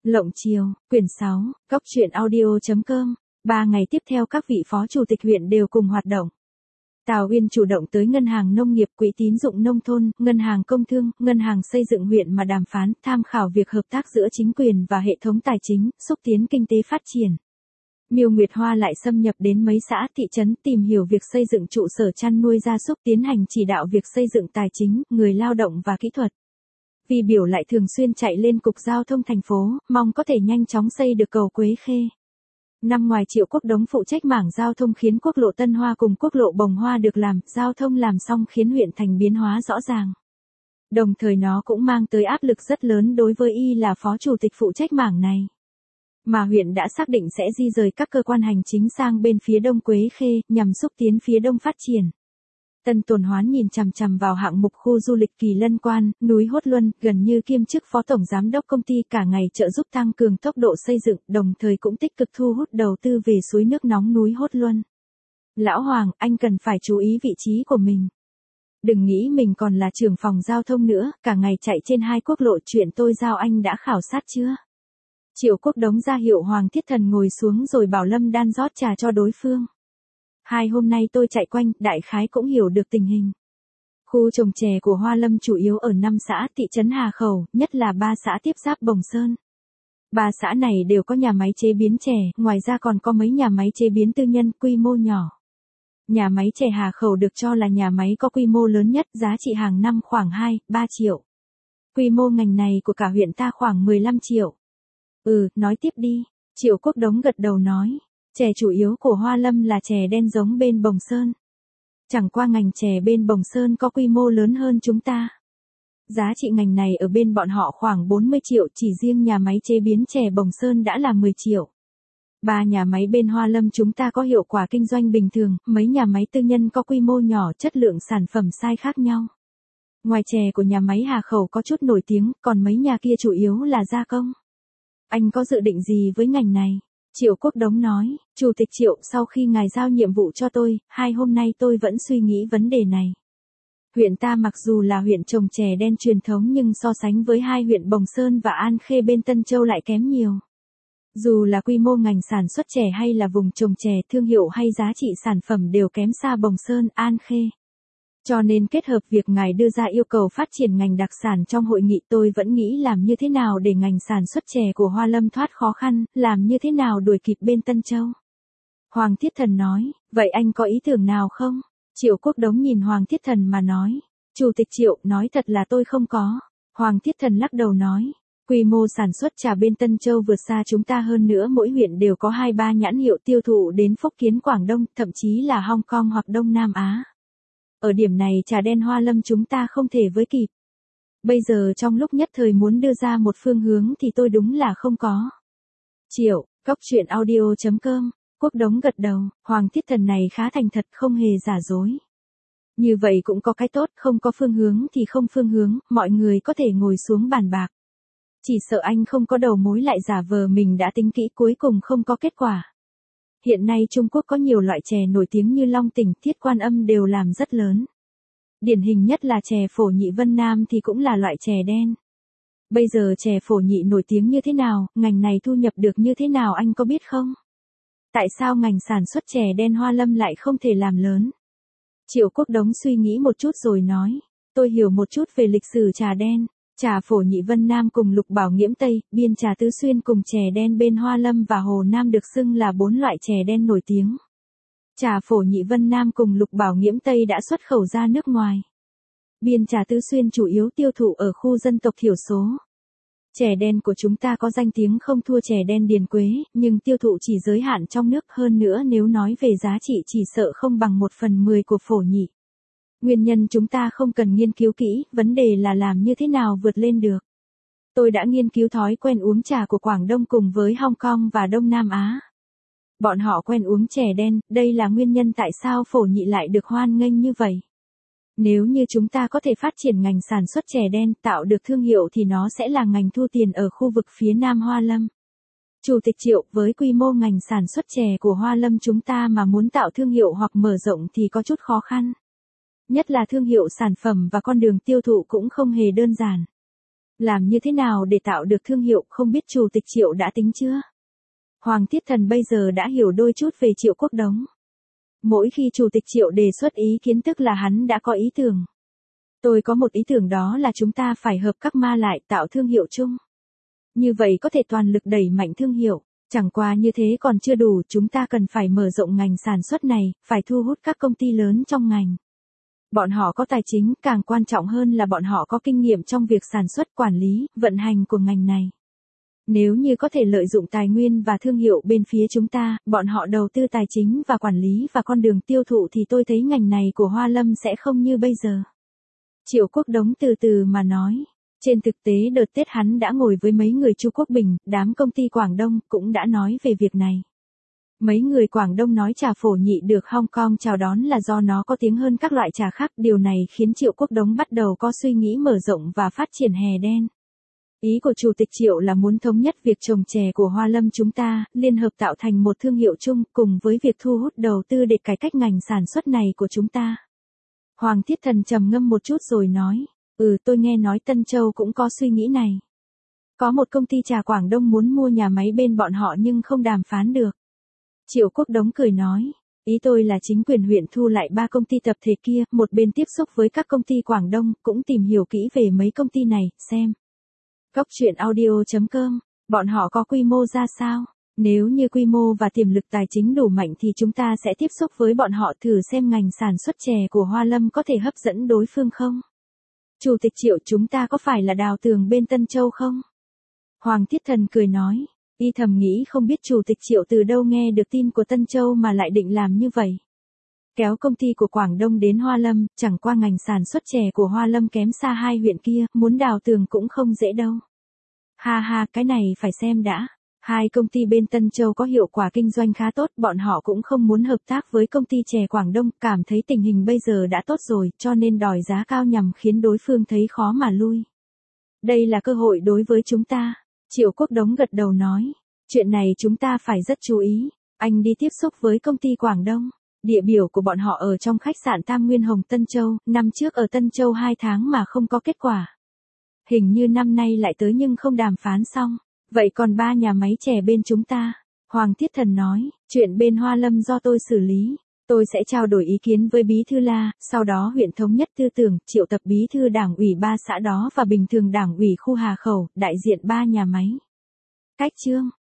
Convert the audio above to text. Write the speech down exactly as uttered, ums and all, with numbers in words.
Lộng Chiều, quyển sáu, Cóc truyện audio.com. Ba ngày tiếp theo các vị phó chủ tịch huyện đều cùng hoạt động. Tào Uyên chủ động tới Ngân hàng Nông nghiệp, Quỹ tín dụng nông thôn, Ngân hàng Công thương, Ngân hàng Xây dựng huyện mà đàm phán, tham khảo việc hợp tác giữa chính quyền và hệ thống tài chính, xúc tiến kinh tế phát triển. Miêu Nguyệt Hoa lại xâm nhập đến mấy xã, thị trấn tìm hiểu việc xây dựng trụ sở chăn nuôi gia súc, tiến hành chỉ đạo việc xây dựng tài chính, người lao động và kỹ thuật. Vi Biểu lại thường xuyên chạy lên cục giao thông thành phố, mong có thể nhanh chóng xây được cầu Quế Khê. Năm ngoài Triệu Quốc Đống phụ trách mảng giao thông khiến quốc lộ Tân Hoa cùng quốc lộ Bồng Hoa được làm, giao thông làm xong khiến huyện thành biến hóa rõ ràng. Đồng thời nó cũng mang tới áp lực rất lớn đối với y là phó chủ tịch phụ trách mảng này. Mà huyện đã xác định sẽ di rời các cơ quan hành chính sang bên phía đông Quế Khê, nhằm xúc tiến phía đông phát triển. Tân Tuần Hoán nhìn chằm chằm vào hạng mục khu du lịch Kỳ Lân Quan, núi Hốt Luân, gần như kiêm chức phó tổng giám đốc công ty, cả ngày trợ giúp tăng cường tốc độ xây dựng, đồng thời cũng tích cực thu hút đầu tư về suối nước nóng núi Hốt Luân. Lão Hoàng, anh cần phải chú ý vị trí của mình. Đừng nghĩ mình còn là trưởng phòng giao thông nữa, cả ngày chạy trên hai quốc lộ, chuyện tôi giao anh đã khảo sát chưa? Triệu Quốc Đống ra hiệu Hoàng Thiết Thần ngồi xuống rồi bảo Lâm Đan rót trà cho đối phương. Hai hôm nay tôi chạy quanh, đại khái cũng hiểu được tình hình. Khu trồng chè của Hoa Lâm chủ yếu ở năm xã, thị trấn Hà Khẩu, nhất là ba xã tiếp giáp Bồng Sơn. Ba xã này đều có nhà máy chế biến chè, ngoài ra còn có mấy nhà máy chế biến tư nhân, quy mô nhỏ. Nhà máy chè Hà Khẩu được cho là nhà máy có quy mô lớn nhất, giá trị hàng năm khoảng hai, ba triệu. Quy mô ngành này của cả huyện ta khoảng mười lăm triệu. Ừ, nói tiếp đi. Triệu Quốc Đống gật đầu nói. Chè chủ yếu của Hoa Lâm là chè đen giống bên Bồng Sơn. Chẳng qua ngành chè bên Bồng Sơn có quy mô lớn hơn chúng ta. Giá trị ngành này ở bên bọn họ khoảng bốn mươi triệu, chỉ riêng nhà máy chế biến chè Bồng Sơn đã là mười triệu. Ba nhà máy bên Hoa Lâm chúng ta có hiệu quả kinh doanh bình thường, mấy nhà máy tư nhân có quy mô nhỏ, chất lượng sản phẩm sai khác nhau. Ngoài chè của nhà máy Hà Khẩu có chút nổi tiếng, còn mấy nhà kia chủ yếu là gia công. Anh có dự định gì với ngành này? Triệu Quốc Đống nói, Chủ tịch Triệu, sau khi ngài giao nhiệm vụ cho tôi, hai hôm nay tôi vẫn suy nghĩ vấn đề này. Huyện ta mặc dù là huyện trồng chè đen truyền thống nhưng so sánh với hai huyện Bồng Sơn và An Khê bên Tân Châu lại kém nhiều. Dù là quy mô ngành sản xuất chè hay là vùng trồng chè, thương hiệu hay giá trị sản phẩm đều kém xa Bồng Sơn, An Khê. Cho nên kết hợp việc ngài đưa ra yêu cầu phát triển ngành đặc sản trong hội nghị, tôi vẫn nghĩ làm như thế nào để ngành sản xuất chè của Hoa Lâm thoát khó khăn, làm như thế nào đuổi kịp bên Tân Châu. Hoàng Thiết Thần nói, vậy anh có ý tưởng nào không? Triệu Quốc Đống nhìn Hoàng Thiết Thần mà nói, Chủ tịch Triệu, nói thật là tôi không có. Hoàng Thiết Thần lắc đầu nói, quy mô sản xuất trà bên Tân Châu vượt xa chúng ta, hơn nữa mỗi huyện đều có hai ba nhãn hiệu tiêu thụ đến Phúc Kiến, Quảng Đông, thậm chí là Hong Kong hoặc Đông Nam Á. Ở điểm này trà đen Hoa Lâm chúng ta không thể với kịp. Bây giờ trong lúc nhất thời muốn đưa ra một phương hướng thì tôi đúng là không có. Triệu, Cóc truyện audio.com. Quốc Đống gật đầu, Hoàng Thiết Thần này khá thành thật, không hề giả dối. Như vậy cũng có cái tốt, không có phương hướng thì không phương hướng, mọi người có thể ngồi xuống bàn bạc. Chỉ sợ anh không có đầu mối lại giả vờ mình đã tính kỹ, cuối cùng không có kết quả. Hiện nay Trung Quốc có nhiều loại chè nổi tiếng như Long Tỉnh, Thiết Quan Âm đều làm rất lớn. Điển hình nhất là chè Phổ Nhị Vân Nam thì cũng là loại chè đen. Bây giờ chè Phổ Nhị nổi tiếng như thế nào, ngành này thu nhập được như thế nào anh có biết không? Tại sao ngành sản xuất chè đen Hoa Lâm lại không thể làm lớn? Triệu Quốc Đống suy nghĩ một chút rồi nói, tôi hiểu một chút về lịch sử trà đen. Trà Phổ Nhị Vân Nam cùng Lục Bảo Nghiễm Tây, Biên Trà Tứ Xuyên cùng chè đen bên Hoa Lâm và Hồ Nam được xưng là bốn loại chè đen nổi tiếng. Trà Phổ Nhị Vân Nam cùng Lục Bảo Nghiễm Tây đã xuất khẩu ra nước ngoài. Biên Trà Tứ Xuyên chủ yếu tiêu thụ ở khu dân tộc thiểu số. Chè đen của chúng ta có danh tiếng không thua chè đen Điền Quế, nhưng tiêu thụ chỉ giới hạn trong nước, hơn nữa nếu nói về giá trị chỉ sợ không bằng một phần mười của Phổ Nhị. Nguyên nhân chúng ta không cần nghiên cứu kỹ, vấn đề là làm như thế nào vượt lên được. Tôi đã nghiên cứu thói quen uống trà của Quảng Đông cùng với Hong Kong và Đông Nam Á. Bọn họ quen uống chè đen, đây là nguyên nhân tại sao Phổ Nhị lại được hoan nghênh như vậy. Nếu như chúng ta có thể phát triển ngành sản xuất chè đen, tạo được thương hiệu thì nó sẽ là ngành thu tiền ở khu vực phía Nam Hoa Lâm. Chủ tịch Triệu, với quy mô ngành sản xuất chè của Hoa Lâm chúng ta mà muốn tạo thương hiệu hoặc mở rộng thì có chút khó khăn. Nhất là thương hiệu sản phẩm và con đường tiêu thụ cũng không hề đơn giản. Làm như thế nào để tạo được thương hiệu không biết Chủ tịch Triệu đã tính chưa? Hoàng Thiết Thần bây giờ đã hiểu đôi chút về Triệu Quốc Đống. Mỗi khi Chủ tịch Triệu đề xuất ý kiến tức là hắn đã có ý tưởng. Tôi có một ý tưởng, đó là chúng ta phải hợp các ma lại tạo thương hiệu chung. Như vậy có thể toàn lực đẩy mạnh thương hiệu. Chẳng qua như thế còn chưa đủ, chúng ta cần phải mở rộng ngành sản xuất này, phải thu hút các công ty lớn trong ngành. Bọn họ có tài chính, càng quan trọng hơn là bọn họ có kinh nghiệm trong việc sản xuất, quản lý, vận hành của ngành này. Nếu như có thể lợi dụng tài nguyên và thương hiệu bên phía chúng ta, bọn họ đầu tư tài chính và quản lý và con đường tiêu thụ thì tôi thấy ngành này của Hoa Lâm sẽ không như bây giờ. Triệu Quốc Đống từ từ mà nói. Trên thực tế đợt Tết hắn đã ngồi với mấy người Chu Quốc Bình, đám công ty Quảng Đông, cũng đã nói về việc này. Mấy người Quảng Đông nói trà phổ nhị được Hong Kong chào đón là do nó có tiếng hơn các loại trà khác, điều này khiến Triệu Quốc Đống bắt đầu có suy nghĩ mở rộng và phát triển hè đen. Ý của Chủ tịch Triệu là muốn thống nhất việc trồng chè của Hoa Lâm chúng ta, liên hợp tạo thành một thương hiệu chung, cùng với việc thu hút đầu tư để cải cách ngành sản xuất này của chúng ta. Hoàng Thiết Thần trầm ngâm một chút rồi nói, ừ tôi nghe nói Tân Châu cũng có suy nghĩ này. Có một công ty trà Quảng Đông muốn mua nhà máy bên bọn họ nhưng không đàm phán được. Triệu Quốc Đống cười nói, ý tôi là chính quyền huyện thu lại ba công ty tập thể kia, một bên tiếp xúc với các công ty Quảng Đông, cũng tìm hiểu kỹ về mấy công ty này, xem. Cốc truyện audio chấm com, bọn họ có quy mô ra sao? Nếu như quy mô và tiềm lực tài chính đủ mạnh thì chúng ta sẽ tiếp xúc với bọn họ thử xem ngành sản xuất chè của Hoa Lâm có thể hấp dẫn đối phương không? Chủ tịch Triệu, chúng ta có phải là đào tường bên Tân Châu không? Hoàng Thiết Thần cười nói, y thầm nghĩ không biết Chủ tịch Triệu từ đâu nghe được tin của Tân Châu mà lại định làm như vậy. Kéo công ty của Quảng Đông đến Hoa Lâm, chẳng qua ngành sản xuất chè của Hoa Lâm kém xa hai huyện kia, muốn đào tường cũng không dễ đâu. Ha ha, cái này phải xem đã. Hai công ty bên Tân Châu có hiệu quả kinh doanh khá tốt, bọn họ cũng không muốn hợp tác với công ty chè Quảng Đông, cảm thấy tình hình bây giờ đã tốt rồi, cho nên đòi giá cao nhằm khiến đối phương thấy khó mà lui. Đây là cơ hội đối với chúng ta. Triệu Quốc Đống gật đầu nói, chuyện này chúng ta phải rất chú ý. Anh đi tiếp xúc với công ty Quảng Đông. Địa biểu của bọn họ ở trong khách sạn Tam Nguyên Hồng Tân Châu, năm trước ở Tân Châu hai tháng mà không có kết quả. Hình như năm nay lại tới nhưng không đàm phán xong. Vậy còn ba nhà máy chè bên chúng ta? Hoàng Thiết Thần nói, chuyện bên Hoa Lâm do tôi xử lý. Tôi sẽ trao đổi ý kiến với Bí Thư La, sau đó huyện thống nhất tư tưởng, triệu tập Bí Thư Đảng ủy ba xã đó và bình thường Đảng ủy khu Hà Khẩu, đại diện ba nhà máy. Cách chương